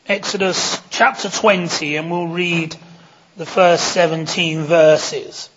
Exodus chapter 20, and we'll read the first 17 verses.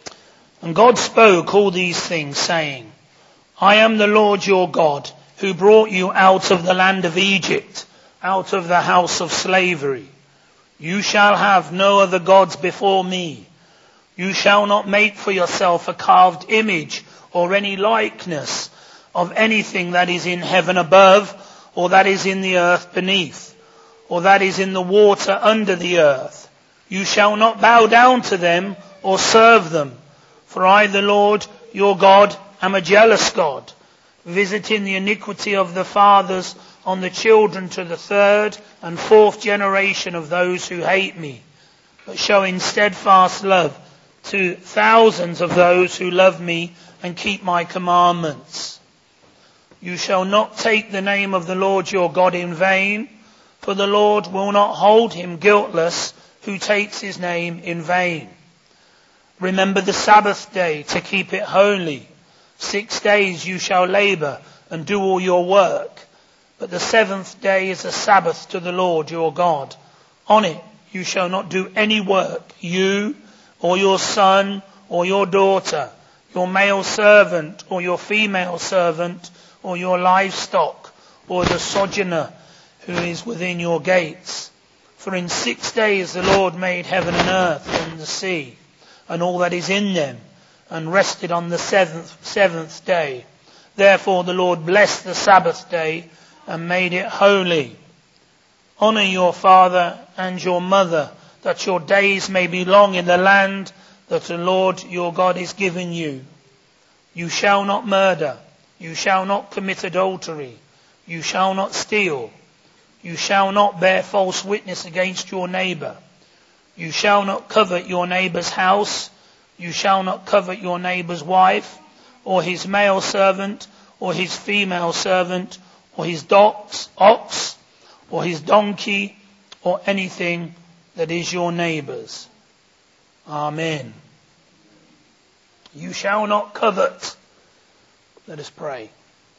And God spoke all these things, saying, I am the Lord your God, who brought you out of the land of Egypt, out of the house of slavery. You shall have no other gods before me. You shall not make for yourself a carved image or any likeness of anything that is in heaven above, or that is in the earth beneath, or that is in the water under the earth. You shall not bow down to them or serve them. For I, the Lord your God, am a jealous God, visiting the iniquity of the fathers on the children to the third and fourth generation of those who hate me, but showing steadfast love to thousands of those who love me and keep my commandments. You shall not take the name of the Lord your God in vain, for the Lord will not hold him guiltless who takes his name in vain. Remember the Sabbath day to keep it holy. 6 days you shall labor and do all your work. But the seventh day is a Sabbath to the Lord your God. On it you shall not do any work, you or your son or your daughter, your male servant or your female servant, or your livestock, or the sojourner who is within your gates. For in 6 days the Lord made heaven and earth and the sea, and all that is in them, and rested on the seventh day. Therefore the Lord blessed the Sabbath day and made it holy. Honor your father and your mother, that your days may be long in the land that the Lord your God is giving you. You shall not murder. You shall not commit adultery. You shall not steal. You shall not bear false witness against your neighbor. You shall not covet your neighbor's house. You shall not covet your neighbor's wife, or his male servant, or his female servant, or his ox, or his donkey, or anything that is your neighbor's. Amen. You shall not covet. Let us pray.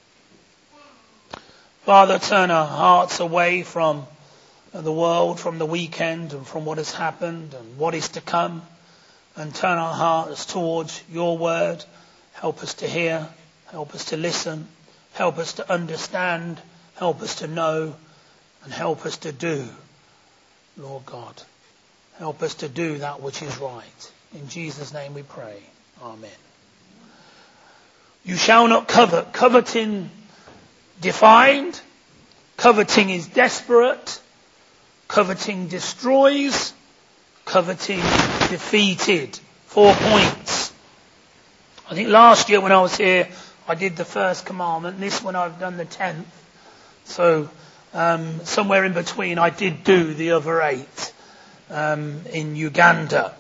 Father, turn our hearts away from the world, from the weekend, and from what has happened and what is to come, and turn our hearts towards your word. Help us to hear, help us to listen, help us to understand, help us to know, and help us to do, Lord God. Help us to do that which is right. In Jesus' name we pray. Amen. You shall not covet. Coveting defined. Coveting is desperate. Coveting destroys. Coveting defeated. 4 points. I think last year when I was here, I did the first commandment. This one I've done the 10th. So somewhere in between I did do the other 8 in Uganda.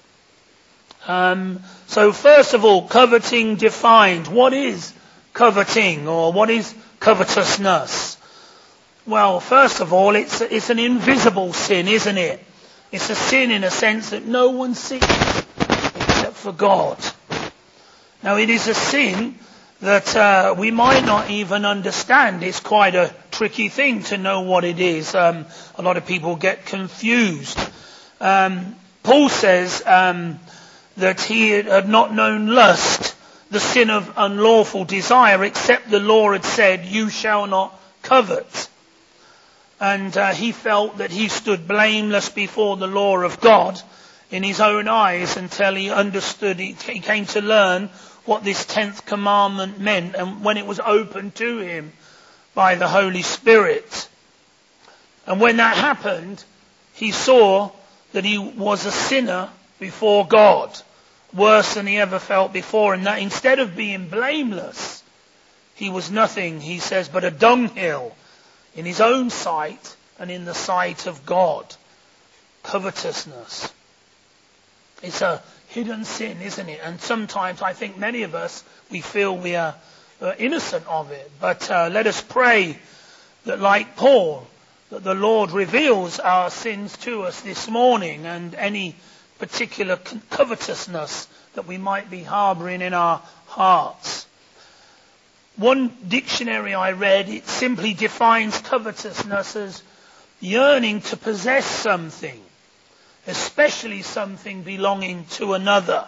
So first of all, coveting defined. What is coveting, or what is covetousness? Well, first of all, it's an invisible sin, isn't it? It's a sin in a sense that no one sees except for God. Now, it is a sin that we might not even understand. It's quite a tricky thing to know what it is. A lot of people get confused. Paul says that he had not known lust, the sin of unlawful desire, except the law had said, you shall not covet. And he felt that he stood blameless before the law of God in his own eyes until he understood, he came to learn what this 10th commandment meant, and when it was opened to him by the Holy Spirit. And when that happened, he saw that he was a sinner before God, worse than he ever felt before, and that instead of being blameless, he was nothing, he says, but a dunghill in his own sight and in the sight of God. Covetousness. It's a hidden sin, isn't it? And sometimes I think many of us, we feel we are innocent of it. But let us pray that, like Paul, that the Lord reveals our sins to us this morning, and any particular covetousness that we might be harbouring in our hearts. One dictionary I read, it simply defines covetousness as yearning to possess something, especially something belonging to another.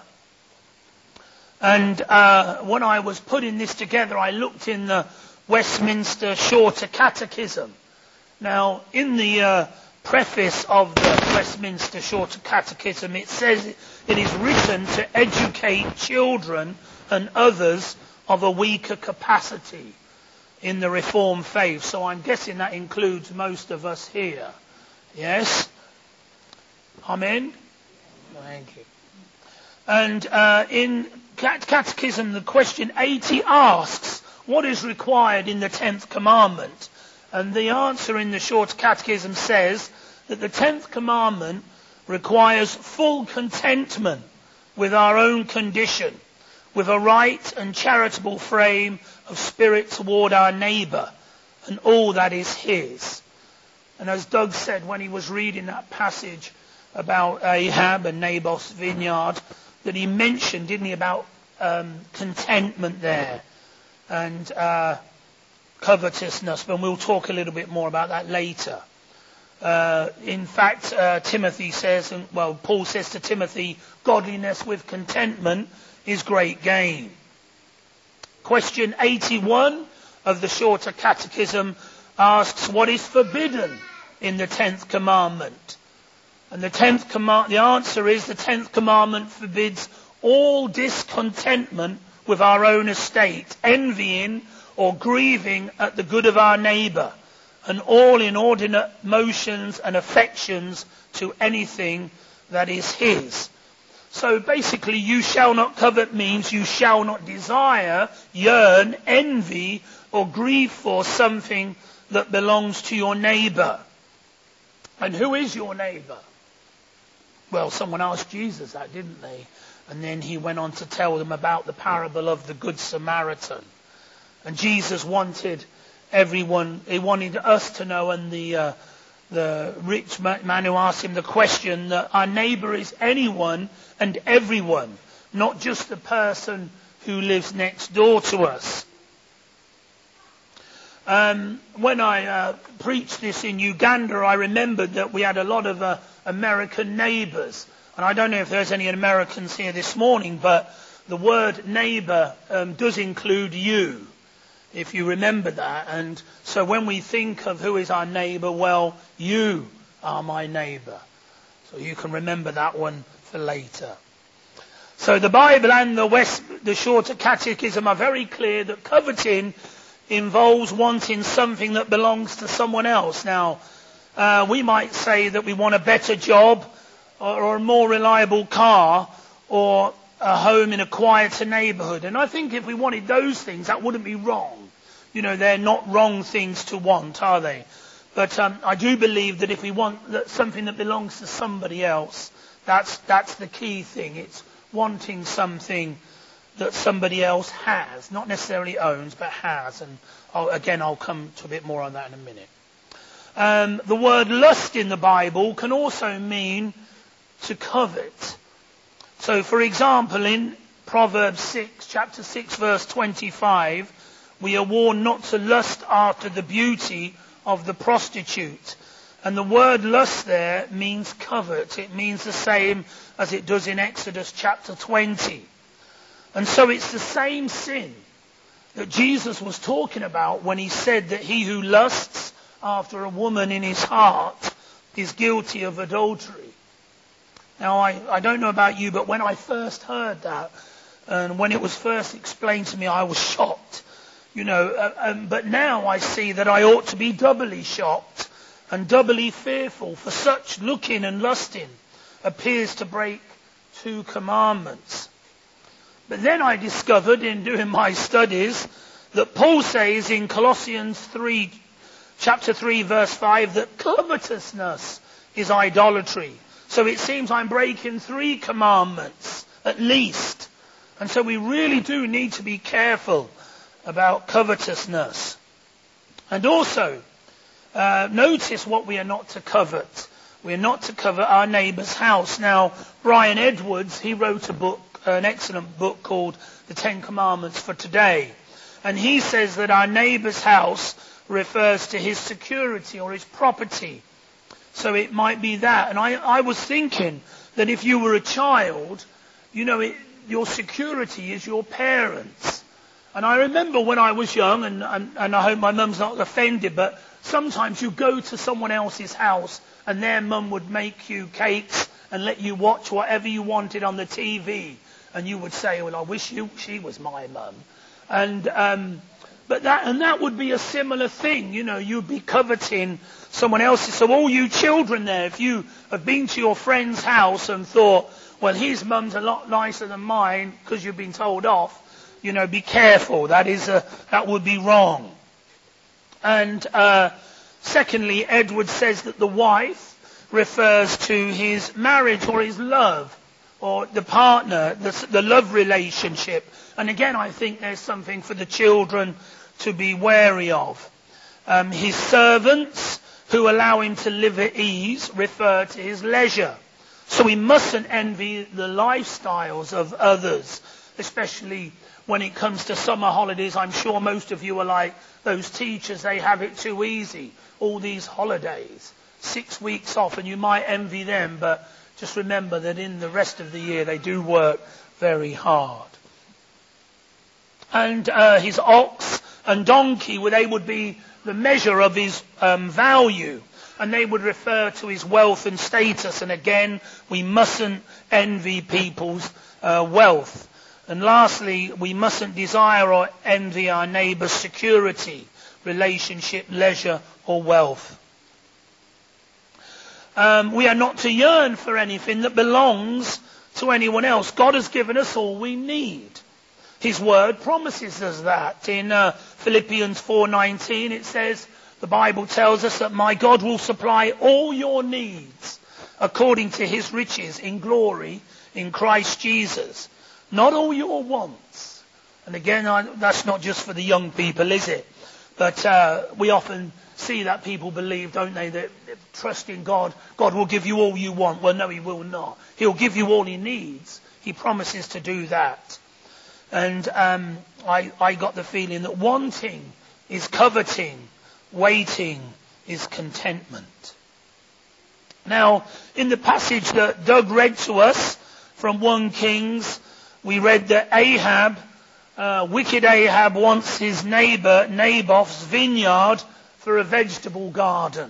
And when I was putting this together, I looked in the Westminster Shorter Catechism. Now, in the preface of the Westminster Shorter Catechism, it says it is written to educate children and others of a weaker capacity in the Reformed faith. So I'm guessing that includes most of us here. Yes? Amen? Thank you. And in Catechism, the question 80 asks, what is required in the 10th commandment? And the answer in the Short Catechism says that the 10th commandment requires full contentment with our own condition, with a right and charitable frame of spirit toward our neighbour and all that is his. And as Doug said when he was reading that passage about Ahab and Naboth's vineyard, that he mentioned, didn't he, about contentment there and covetousness, but we'll talk a little bit more about that later. In fact, Timothy says, Paul says to Timothy, godliness with contentment is great gain. Question 81 of the Shorter Catechism asks, what is forbidden in the 10th commandment? And the answer is the 10th commandment forbids all discontentment with our own estate, envying or grieving at the good of our neighbour, and all inordinate motions and affections to anything that is his. So basically, you shall not covet means you shall not desire, yearn, envy, or grieve for something that belongs to your neighbour. And who is your neighbour? Well, someone asked Jesus that, didn't they? And then he went on to tell them about the parable of the Good Samaritan. And Jesus wanted everyone, he wanted us to know, and the rich man who asked him the question, that our neighbour is anyone and everyone, not just the person who lives next door to us. When I preached this in Uganda, I remembered that we had a lot of American neighbours. And I don't know if there's any Americans here this morning, but the word neighbour does include you, if you remember that. And so when we think of who is our neighbour, well, you are my neighbour. So you can remember that one for later. So the Bible and the Shorter Catechism are very clear that coveting involves wanting something that belongs to someone else. Now, we might say that we want a better job or a more reliable car or a home in a quieter neighbourhood. And I think if we wanted those things, that wouldn't be wrong. You know, they're not wrong things to want, are they? But I do believe that if we want something that belongs to somebody else, that's the key thing. It's wanting something that somebody else has, not necessarily owns, but has. And I'll come to a bit more on that in a minute. The word lust in the Bible can also mean to covet. So, for example, in Proverbs chapter 6, verse 25, we are warned not to lust after the beauty of the prostitute. And the word lust there means covet. It means the same as it does in Exodus chapter 20. And so it's the same sin that Jesus was talking about when he said that he who lusts after a woman in his heart is guilty of adultery. Now, I don't know about you, but when I first heard that, and when it was first explained to me, I was shocked. You know, but now I see that I ought to be doubly shocked and doubly fearful, for such looking and lusting appears to break 2 commandments. But then I discovered in doing my studies that Paul says in Colossians chapter 3, verse 5, that covetousness is idolatry. So it seems I'm breaking 3 commandments, at least. And so we really do need to be careful about covetousness. And also, notice what we are not to covet. We are not to covet our neighbour's house. Now, Brian Edwards, he wrote a book, an excellent book called The 10 Commandments for Today. And he says that our neighbour's house refers to his security or his property, So it might be that. And I was thinking that if you were a child, your security is your parents. And I remember when I was young, and I hope my mum's not offended, but sometimes you go to someone else's house and their mum would make you cakes and let you watch whatever you wanted on the TV. And you would say, well, I wish she was my mum. And that would be a similar thing. You'd be coveting someone else's. So all you children there, if you have been to your friend's house and thought, well, his mum's a lot nicer than mine because you've been told off, be careful. That would be wrong. And secondly, Edward says that the wife refers to his marriage or his love or the partner, the love relationship. And again, I think there's something for the children to be wary of. His servants who allow him to live at ease refer to his leisure. So we mustn't envy the lifestyles of others, especially when it comes to summer holidays. I'm sure most of you are like those teachers, they have it too easy. All these holidays, 6 weeks off, and you might envy them, but just remember that in the rest of the year they do work very hard. And his ox and donkey, they would be the measure of his value, and they would refer to his wealth and status. And again, we mustn't envy people's wealth. And lastly, we mustn't desire or envy our neighbour's security, relationship, leisure or wealth. We are not to yearn for anything that belongs to anyone else. God has given us all we need. His word promises us that. In Philippians 4:19 it says, the Bible tells us that my God will supply all your needs according to his riches in glory in Christ Jesus. Not all your wants. And again, that's not just for the young people, is it? But we often see that people believe, don't they, that trust in God, God will give you all you want. Well, no, he will not. He'll give you all he needs. He promises to do that. And I got the feeling that wanting is coveting, waiting is contentment. Now, in the passage that Doug read to us from 1 Kings, we read that wicked Ahab wants his neighbour Naboth's vineyard for a vegetable garden.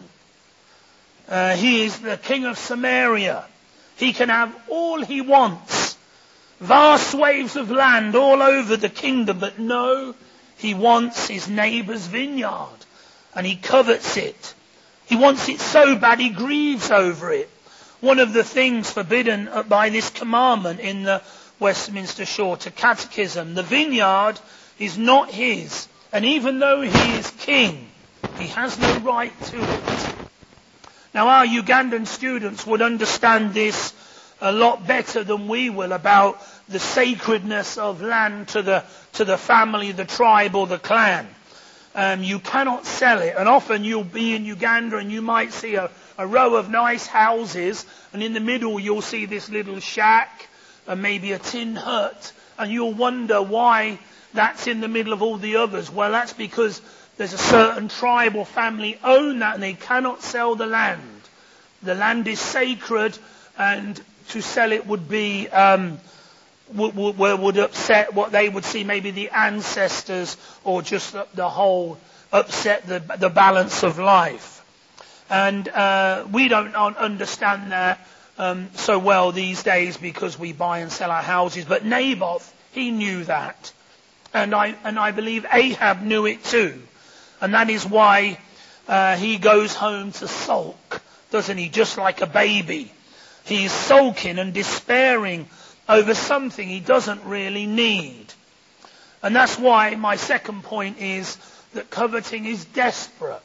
He is the king of Samaria. He can have all he wants. Vast swathes of land all over the kingdom, but no, he wants his neighbour's vineyard. And he covets it. He wants it so bad he grieves over it. One of the things forbidden by this commandment in the Westminster Shorter Catechism, the vineyard is not his. And even though he is king, he has no right to it. Now our Ugandan students would understand this a lot better than we will about the sacredness of land to the family, the tribe or the clan. You cannot sell it. And often you'll be in Uganda and you might see a row of nice houses, and in the middle you'll see this little shack and maybe a tin hut, and you'll wonder why that's in the middle of all the others. Well, that's because there's a certain tribe or family own that and they cannot sell the land. The land is sacred, and to sell it would be would upset what they would see maybe the ancestors, or just the whole upset the balance of life. And we don't understand that so well these days because we buy and sell our houses. But Naboth, he knew that. And I believe Ahab knew it too. And that is why he goes home to sulk, doesn't he? Just like a baby. He's sulking and despairing over something he doesn't really need. And that's why my second point is that coveting is desperate.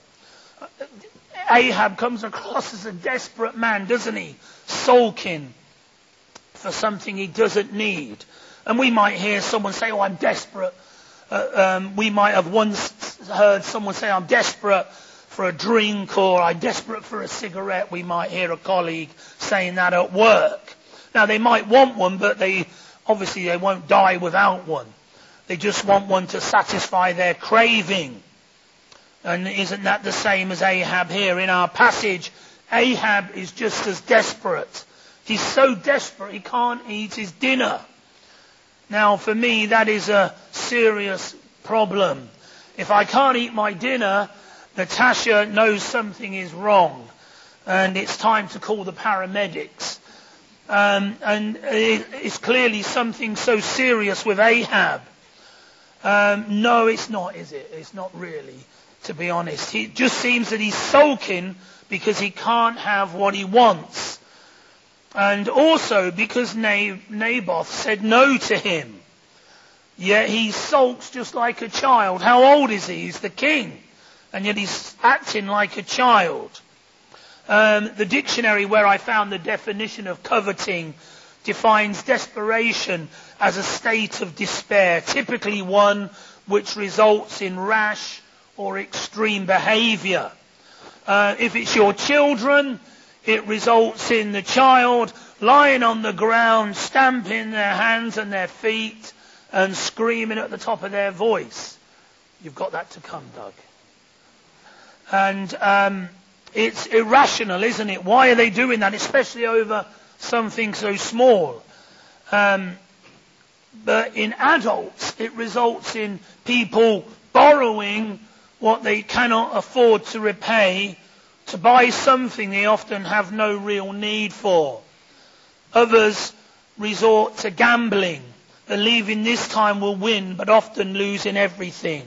Ahab comes across as a desperate man, doesn't he? Sulking for something he doesn't need. And we might hear someone say, I'm desperate. We might have once heard someone say, I'm desperate for a drink, or I'm desperate for a cigarette. We might hear a colleague saying that at work. Now they might want one, but they won't die without one. They just want one to satisfy their craving. And isn't that the same as Ahab here? In our passage, Ahab is just as desperate. He's so desperate he can't eat his dinner. Now, for me, that is a serious problem. If I can't eat my dinner, Natasha knows something is wrong, and it's time to call the paramedics. And it's clearly something so serious with Ahab. No, it's not, is it? It's not really, to be honest. It just seems that he's sulking because he can't have what he wants. And also because Naboth said no to him. Yet he sulks just like a child. How old is he? He's the king. And yet he's acting like a child. The dictionary where I found the definition of coveting defines desperation as a state of despair, typically one which results in rash or extreme behavior. If it's your children, it results in the child lying on the ground, stamping their hands and their feet and screaming at the top of their voice. You've got that to come, Doug. And it's irrational, isn't it? Why are they doing that, especially over something so small? But in adults, it results in people borrowing what they cannot afford to repay to buy something they often have no real need for. Others resort to gambling, believing this time will win, but often losing everything.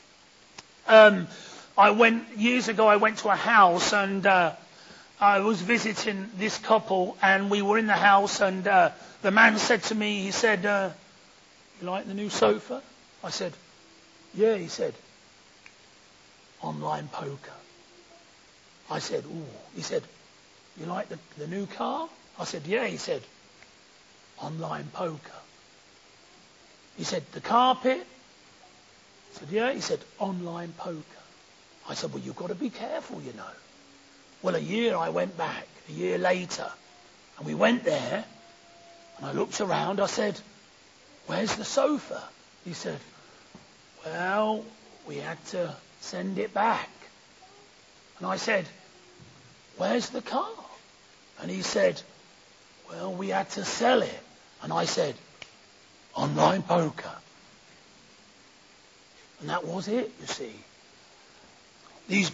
Years ago I went to a house and I was visiting this couple, and we were in the house, and the man said to me, he said, "You like the new sofa?" I said, "Yeah." He said, "Online poker." I said, "Ooh." He said, "You like the new car?" I said, "Yeah." He said, "Online poker." He said, "The carpet?" I said, "Yeah." He said, "Online poker." I said, "Well, you've got to be careful, you know." Well, I went back, a year later, and we went there, and I looked around. I said, "Where's the sofa?" He said, "Well, we had to send it back." And I said, "Where's the car?" And he said, "Well, we had to sell it." And I said, "Online poker." And that was it, you see. These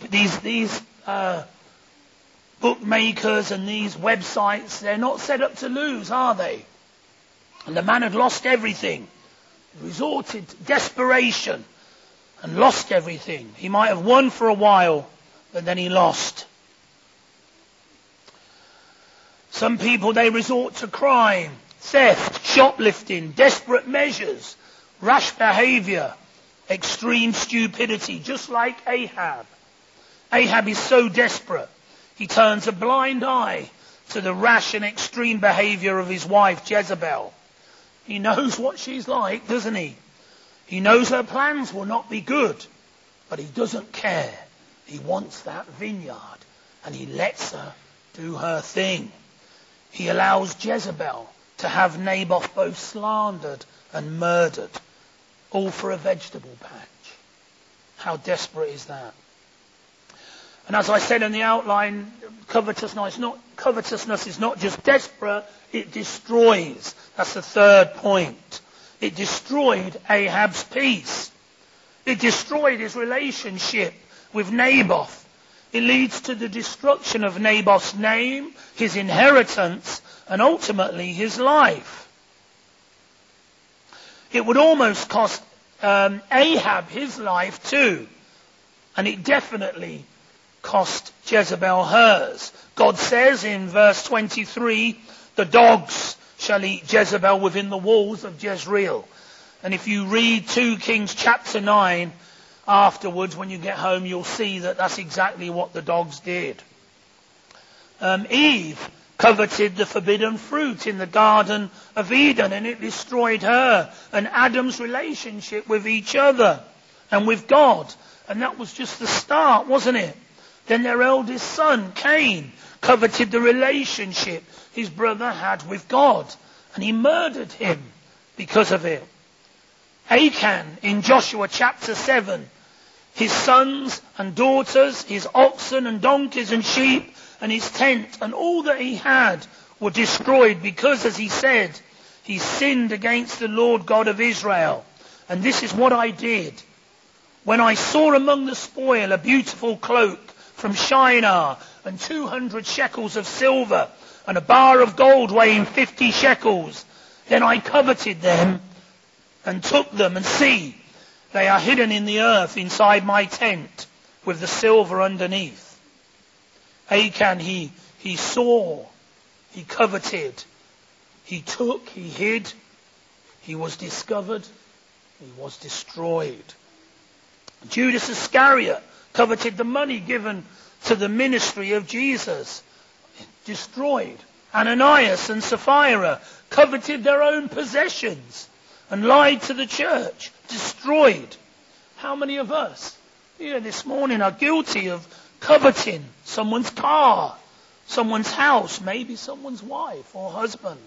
bookmakers and these websites, they're not set up to lose, are they? And the man had lost everything. He resorted to desperation and lost everything. He might have won for a while, but then he lost. Some people, they resort to crime, theft, shoplifting, desperate measures, rash behavior, extreme stupidity, just like Ahab. Ahab is so desperate, he turns a blind eye to the rash and extreme behavior of his wife Jezebel. He knows what she's like, doesn't he? He knows her plans will not be good, but he doesn't care. He wants that vineyard, and he lets her do her thing. He allows Jezebel to have Naboth both slandered and murdered, all for a vegetable patch. How desperate is that? And as I said in the outline, covetousness is not just desperate, it destroys. That's the third point. It destroyed Ahab's peace. It destroyed his relationship with Naboth. It leads to the destruction of Naboth's name, his inheritance, and ultimately his life. It would almost cost Ahab his life too. And it definitely cost Jezebel hers. God says in verse 23, "The dogs shall eat Jezebel within the walls of Jezreel." And if you read 2 Kings chapter 9 afterwards, when you get home, you'll see that that's exactly what the dogs did. Eve coveted the forbidden fruit in the Garden of Eden, and it destroyed her and Adam's relationship with each other and with God. And that was just the start, wasn't it? Then their eldest son, Cain, coveted the relationship his brother had with God, and he murdered him because of it. Achan, in Joshua chapter 7, his sons and daughters, his oxen and donkeys and sheep, and his tent, and all that he had were destroyed, because, as he said, he sinned against the Lord God of Israel. And this is what I did. When I saw among the spoil a beautiful cloak from Shinar, and 200 shekels of silver, and a bar of gold weighing 50 shekels, then I coveted them and took them, and see, they are hidden in the earth inside my tent, with the silver underneath. Achan, he saw, he coveted, he took, he hid, he was discovered, he was destroyed. Judas Iscariot coveted the money given to the ministry of Jesus, destroyed. Ananias and Sapphira coveted their own possessions and lied to the church, destroyed. How many of us here this morning are guilty of coveting someone's car, someone's house, maybe someone's wife or husband,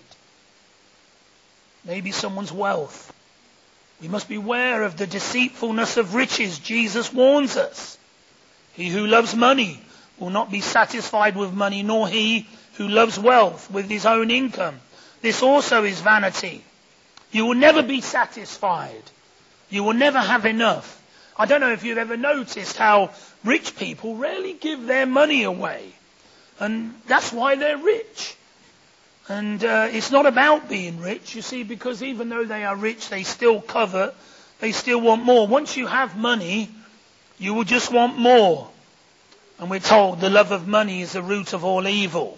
maybe someone's wealth? We must beware of the deceitfulness of riches. Jesus warns us. He who loves money will not be satisfied with money, nor he who loves wealth with his own income. This also is vanity. You will never be satisfied. You will never have enough. I don't know if you've ever noticed how rich people rarely give their money away. And that's why they're rich. And it's not about being rich, you see, because even though they are rich, they still covet, they still want more. Once you have money, you will just want more. And we're told the love of money is the root of all evil.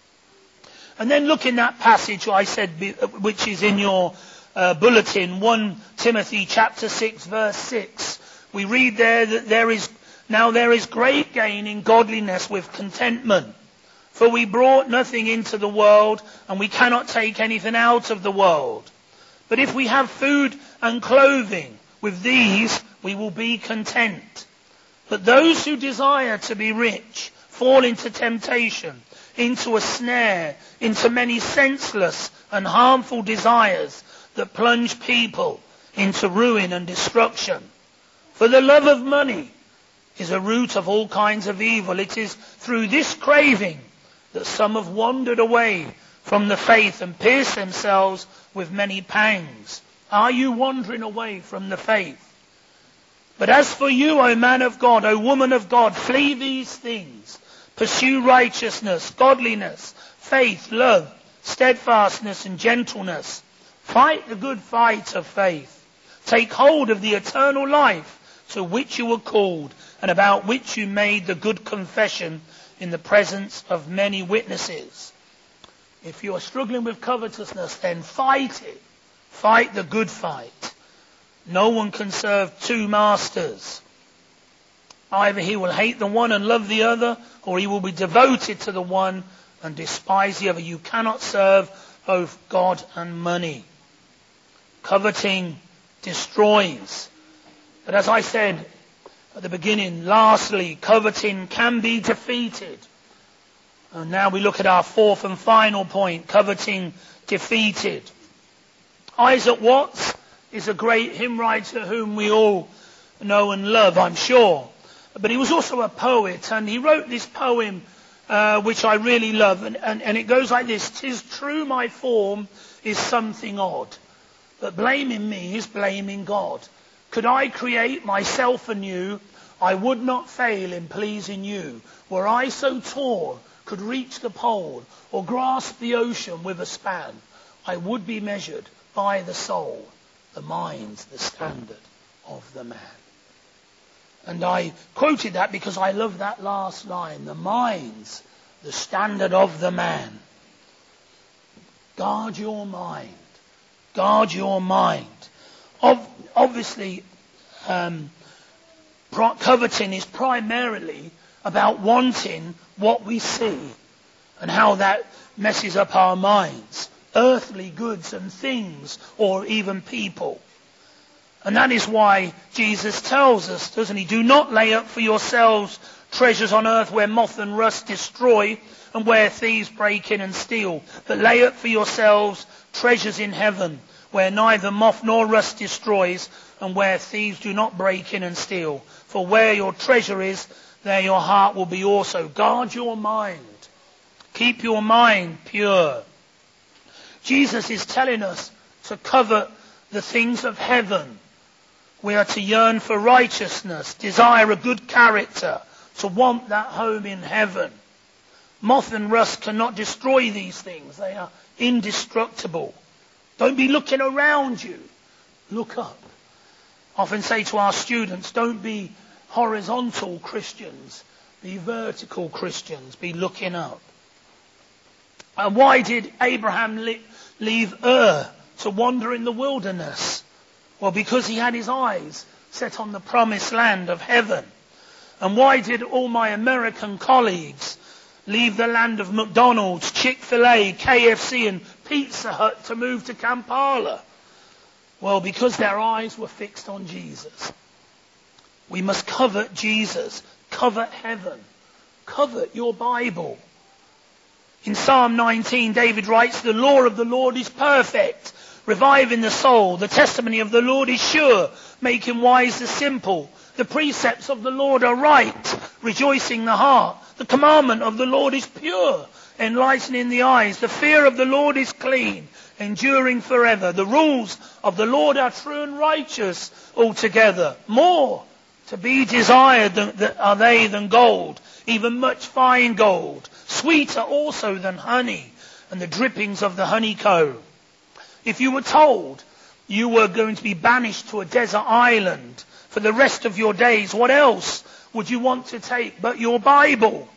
And then look in that passage I said, which is in your bulletin, 1 Timothy chapter 6 verse 6. We read there that there is great gain in godliness with contentment. For we brought nothing into the world, and we cannot take anything out of the world. But if we have food and clothing, with these we will be content. But those who desire to be rich fall into temptation, into a snare, into many senseless and harmful desires that plunge people into ruin and destruction. For the love of money is a root of all kinds of evil. It is through this craving that some have wandered away from the faith and pierced themselves with many pangs. Are you wandering away from the faith? But as for you, O man of God, O woman of God, flee these things. Pursue righteousness, godliness, faith, love, steadfastness and gentleness. Fight the good fight of faith. Take hold of the eternal life to which you were called, and about which you made the good confession in the presence of many witnesses. If you are struggling with covetousness, then fight it. Fight the good fight. No one can serve two masters. Either he will hate the one and love the other, or he will be devoted to the one and despise the other. You cannot serve both God and money. Coveting destroys. But as I said at the beginning, lastly, coveting can be defeated. And now we look at our fourth and final point, coveting defeated. Isaac Watts is a great hymn writer whom we all know and love, I'm sure. But he was also a poet, and he wrote this poem which I really love, and it goes like this: "'Tis true my form is something odd, but blaming me is blaming God. Could I create myself anew, I would not fail in pleasing you. Were I so tall, could reach the pole, or grasp the ocean with a span, I would be measured by the soul, the mind's the standard of the man." And I quoted that because I love that last line, the mind's the standard of the man. Guard your mind. Guard your mind. Obviously, coveting is primarily about wanting what we see and how that messes up our minds. Earthly goods and things, or even people. And that is why Jesus tells us, doesn't he? Do not lay up for yourselves treasures on earth where moth and rust destroy and where thieves break in and steal. But lay up for yourselves treasures in heaven where neither moth nor rust destroys, and where thieves do not break in and steal. For where your treasure is, there your heart will be also. Guard your mind. Keep your mind pure. Jesus is telling us to covet the things of heaven. We are to yearn for righteousness, desire a good character, to want that home in heaven. Moth and rust cannot destroy these things. They are indestructible. Don't be looking around you. Look up. I often say to our students, don't be horizontal Christians. Be vertical Christians. Be looking up. And why did Abraham leave Ur to wander in the wilderness? Well, because he had his eyes set on the promised land of heaven. And why did all my American colleagues leave the land of McDonald's, Chick-fil-A, KFC and Pizza Hut to move to Kampala? Well, because their eyes were fixed on Jesus. We must covet Jesus, covet heaven, covet your Bible. In Psalm 19, David writes, the law of the Lord is perfect, reviving the soul. The testimony of the Lord is sure, making wise the simple. The precepts of the Lord are right, rejoicing the heart. The commandment of the Lord is pure, enlightening the eyes. The fear of the Lord is clean, enduring forever. The rules of the Lord are true and righteous altogether. More to be desired are they than gold, even much fine gold. Sweeter also than honey, and the drippings of the honeycomb. If you were told you were going to be banished to a desert island for the rest of your days, what else would you want to take but your Bible?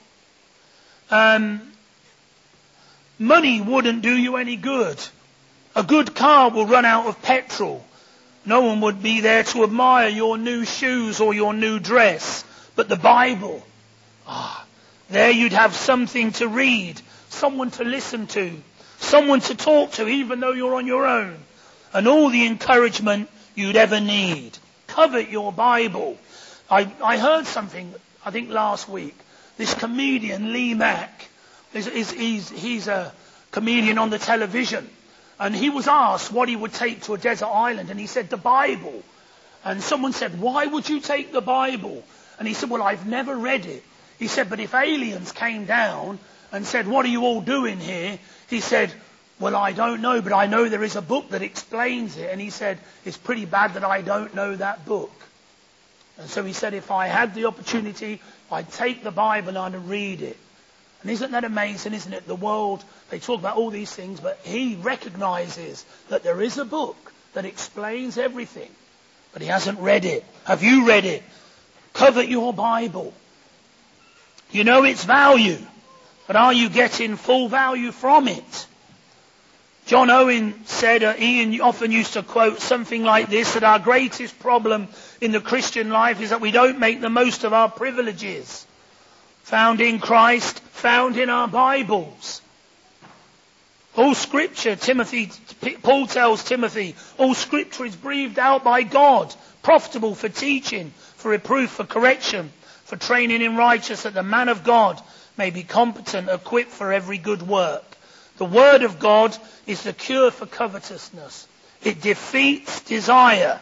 Money wouldn't do you any good. A good car will run out of petrol. No one would be there to admire your new shoes or your new dress. But the Bible, there you'd have something to read, someone to listen to, someone to talk to, even though you're on your own, and all the encouragement you'd ever need. Covet your Bible. I heard something, I think last week. This comedian, Lee Mack, he's a comedian on the television. And he was asked what he would take to a desert island. And he said, the Bible. And someone said, why would you take the Bible? And he said, well, I've never read it. He said, but if aliens came down and said, what are you all doing here? He said, well, I don't know, but I know there is a book that explains it. And he said, it's pretty bad that I don't know that book. And so he said, if I had the opportunity, I'd take the Bible and I'd read it. And isn't that amazing, isn't it? The world, they talk about all these things, but he recognizes that there is a book that explains everything. But he hasn't read it. Have you read it? Covet your Bible. You know its value, but are you getting full value from it? John Owen said, Ian often used to quote something like this, that our greatest problem in the Christian life is that we don't make the most of our privileges. Found in Christ, found in our Bibles. All Scripture, Paul tells Timothy, all Scripture is breathed out by God, profitable for teaching, for reproof, for correction, for training in righteousness, that the man of God may be competent, equipped for every good work. The Word of God is the cure for covetousness. It defeats desire.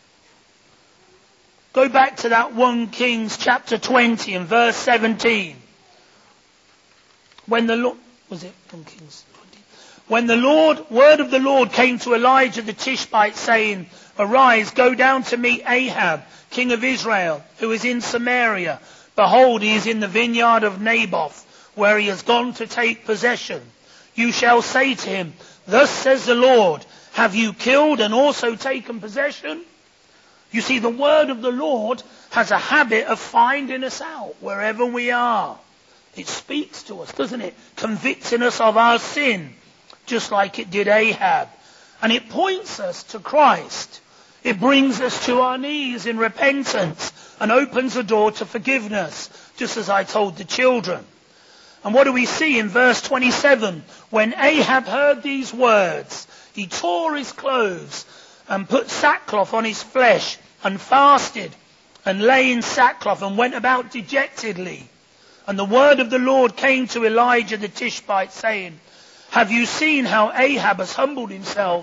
Go back to that 1 Kings chapter 20 and verse 17. When the Lord, was it 1 Kings 20? When the word of the Lord came to Elijah the Tishbite, saying, arise, go down to meet Ahab, king of Israel, who is in Samaria. Behold, he is in the vineyard of Naboth, where he has gone to take possession. You shall say to him, thus says the Lord, have you killed and also taken possession? You see, the word of the Lord has a habit of finding us out wherever we are. It speaks to us, doesn't it? Convicting us of our sin, just like it did Ahab. And it points us to Christ. It brings us to our knees in repentance and opens the door to forgiveness, just as I told the children. And what do we see in verse 27? When Ahab heard these words, he tore his clothes and put sackcloth on his flesh and fasted and lay in sackcloth and went about dejectedly. And the word of the Lord came to Elijah the Tishbite, saying, have you seen how Ahab has humbled himself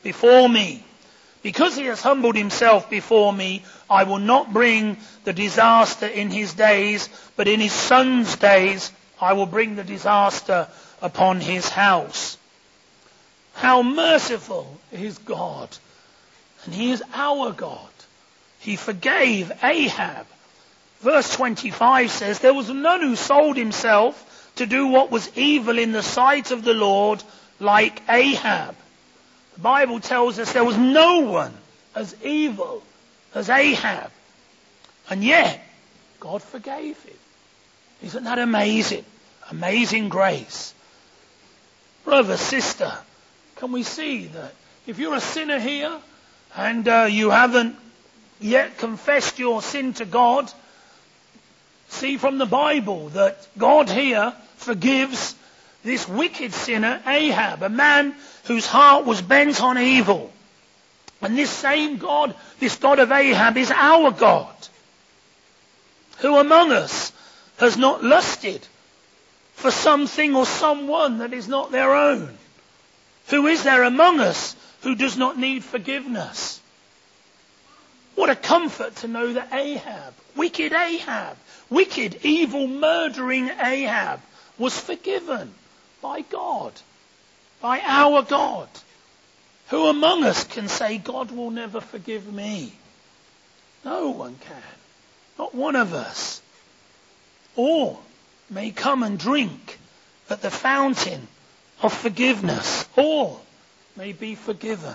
before me. Because he has humbled himself before me, I will not bring the disaster in his days, but in his son's days I will bring the disaster upon his house. How merciful is God. And he is our God. He forgave Ahab. Verse 25 says, there was none who sold himself to do what was evil in the sight of the Lord like Ahab. The Bible tells us there was no one as evil as Ahab. And yet, God forgave him. Isn't that amazing? Amazing grace. Brother, sister, can we see that if you're a sinner here and you haven't yet confessed your sin to God, see from the Bible that God here forgives this wicked sinner, Ahab, a man whose heart was bent on evil. And this same God, this God of Ahab, is our God. Who among us has not lusted for something or someone that is not their own? Who is there among us who does not need forgiveness? What a comfort to know that Ahab, wicked, evil, murdering Ahab, was forgiven by God, by our God. Who among us can say, God will never forgive me? No one can. Not one of us. All may come and drink at the fountain of forgiveness. All may be forgiven.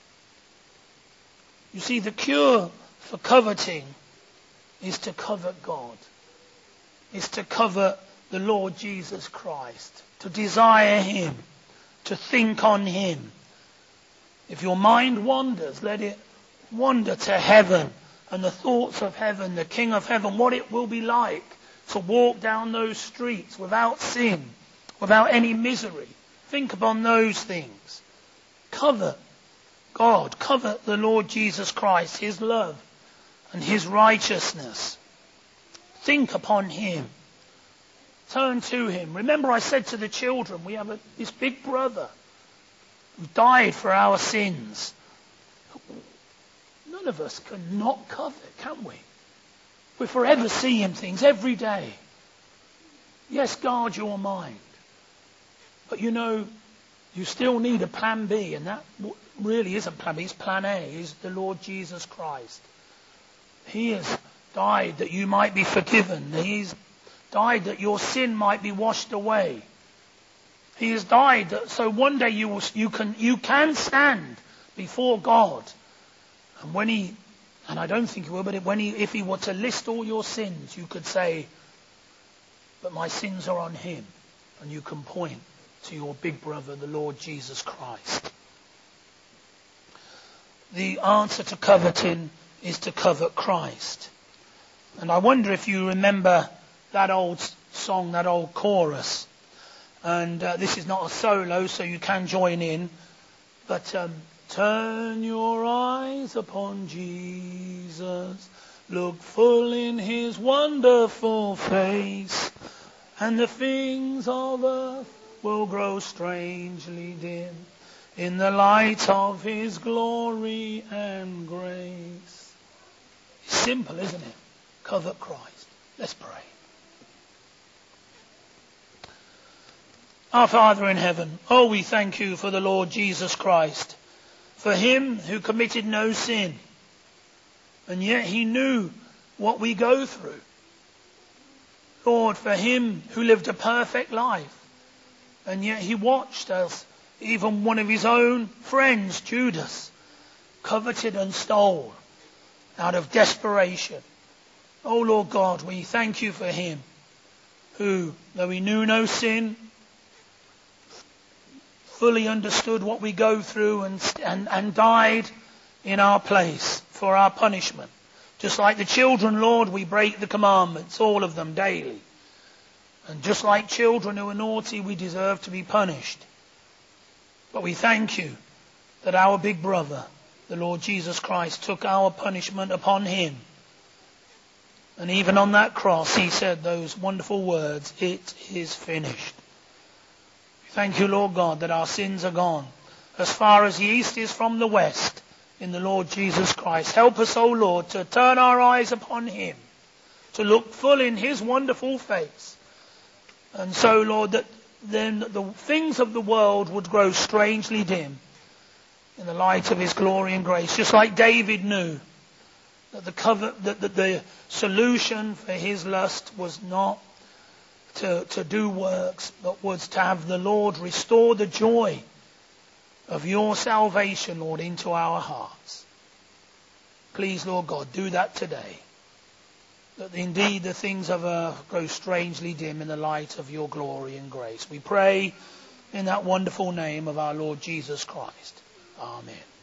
You see, the cure for coveting is to covet God. Is to covet the Lord Jesus Christ. To desire him. To think on him. If your mind wanders, let it wander to heaven and the thoughts of heaven, the King of heaven, what it will be like to walk down those streets without sin, without any misery. Think upon those things. Covet God, covet the Lord Jesus Christ, his love and his righteousness. Think upon him. Turn to him. Remember I said to the children, we have this big brother who died for our sins. None of us can not covet, can we? We're forever seeing things every day. Yes, guard your mind. But you know, you still need a plan B, and that really isn't plan B, it's plan A, is the Lord Jesus Christ. He has died that you might be forgiven. He's died that your sin might be washed away. He has died that so one day you can stand before God. And when and I don't think he will, but if he were to list all your sins, you could say, but my sins are on him. And you can point to your big brother, the Lord Jesus Christ. The answer to coveting is to covet Christ. And I wonder if you remember that old song, that old chorus. And this is not a solo, so you can join in. But turn your eyes upon Jesus. Look full in his wonderful face. And the things of earth will grow strangely dim in the light of his glory and grace. It's simple, isn't it? Covet Christ. Let's pray. Our Father in heaven, oh, we thank you for the Lord Jesus Christ, for him who committed no sin, and yet he knew what we go through. Lord, for him who lived a perfect life, and yet he watched as even one of his own friends, Judas, coveted and stole out of desperation. Oh Lord God, we thank you for him who, though he knew no sin, fully understood what we go through and died in our place for our punishment. Just like the children, Lord, we break the commandments, all of them daily. And just like children who are naughty, we deserve to be punished. But we thank you that our big brother, the Lord Jesus Christ, took our punishment upon him. And even on that cross, he said those wonderful words, "It is finished." Thank you, Lord God, that our sins are gone as far as the east is from the west, in the Lord Jesus Christ. Help us, O Lord, to turn our eyes upon him, to look full in his wonderful face. And so, Lord, that then the things of the world would grow strangely dim in the light of his glory and grace. Just like David knew that the solution for his lust was not to do works, but was to have the Lord restore the joy of your salvation, Lord, into our hearts. Please, Lord God, do that today. That indeed the things of earth grow strangely dim in the light of your glory and grace. We pray in that wonderful name of our Lord Jesus Christ. Amen.